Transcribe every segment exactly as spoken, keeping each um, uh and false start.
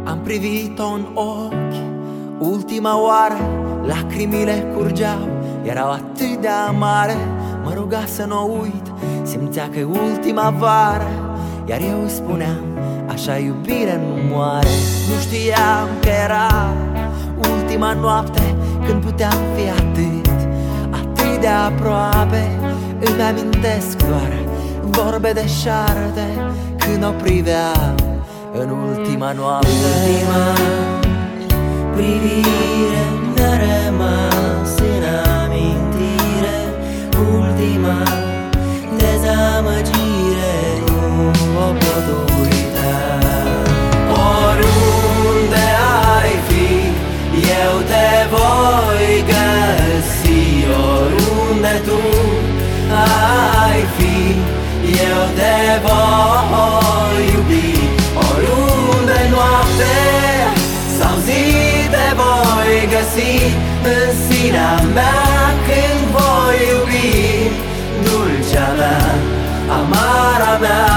Am privit-o în ochi ultima oară, lacrimile curgeau, erau atât de amare. Mă ruga să n-o uit, simțea că e ultima vară, iar eu îi spuneam, așa iubire nu moare. Nu știam că era ultima noapte, când puteam fi atât, atât de aproape. Îmi amintesc doar vorbe de șarte, când o priveam în ultima noapte. Ultima privire mi-a rămas în amintire, ultima dezamăgire nu o pot uita. Oriunde ai fi, eu te voi găsi. Oriunde tu ai fi, eu te voi iubi. Oriunde noapte sau zi te voi găsi în sinea mea când voi iubi. Dulcea mea, amara mea,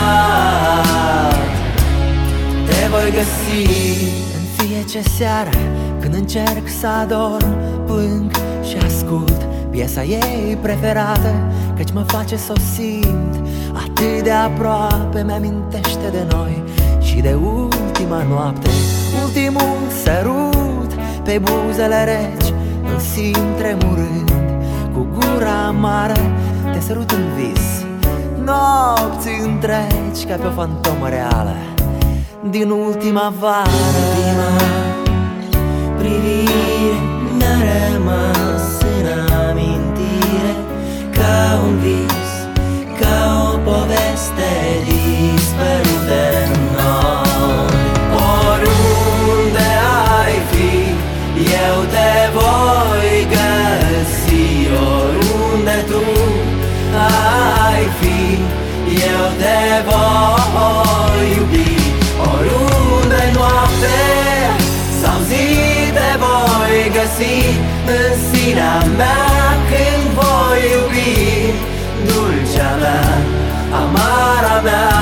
te voi găsi. În fiecare seară când încerc să adorm, plâng și ascult piesa ei preferată, căci mă face să o simt atât de aproape. Mi-amintește de noi și de ultima noapte, ultimul sărut pe buzele reci. Îl simt tremurând cu gura amară, te sărut în vis nopți întregi, ca pe o fantomă reală din ultima vară. Ultima privire mi-a rămas în amintire, ca un vis, ca o poveste dispărută în noi. Oriunde ai fi, eu te voi găsi. Oriunde tu ai fi, eu te voi iubi. Oriunde noapte sau zi te voi găsi în sinea mea când voi iubi. Dulcea mea, amara mea,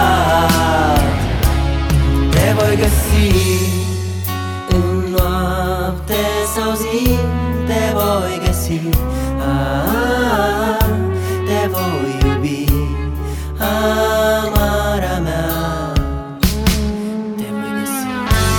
te voi găsi. În noapte sau zi te voi găsi, ah, te voi iubi, amara mea, te voi găsi.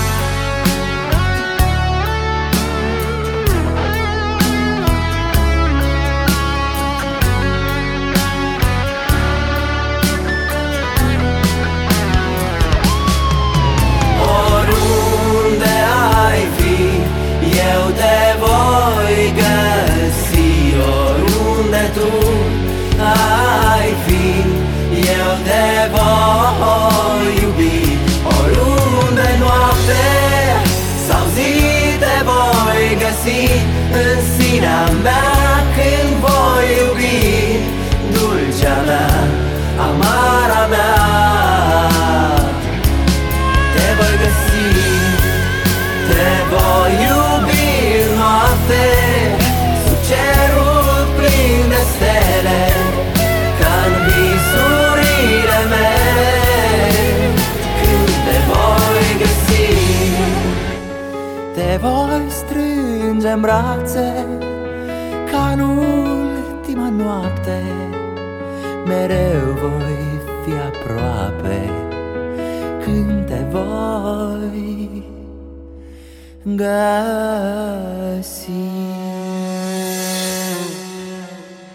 Oriunde ai fi, eu te voi găsi. Oriunde tu ai fi, eu te voi iubi. Oriunde noapte sau zi te voi găsi în sinea mea când voi iubi. Dulcea mea, amara mea, te voi găsi. Te voi iubi în noapte, sub cerul plin de stele, ca în visurile mele. Când te voi găsi, te voi strânge în brațe, ca în ultima noapte. Mereu voi fi aproape când te voi găsi.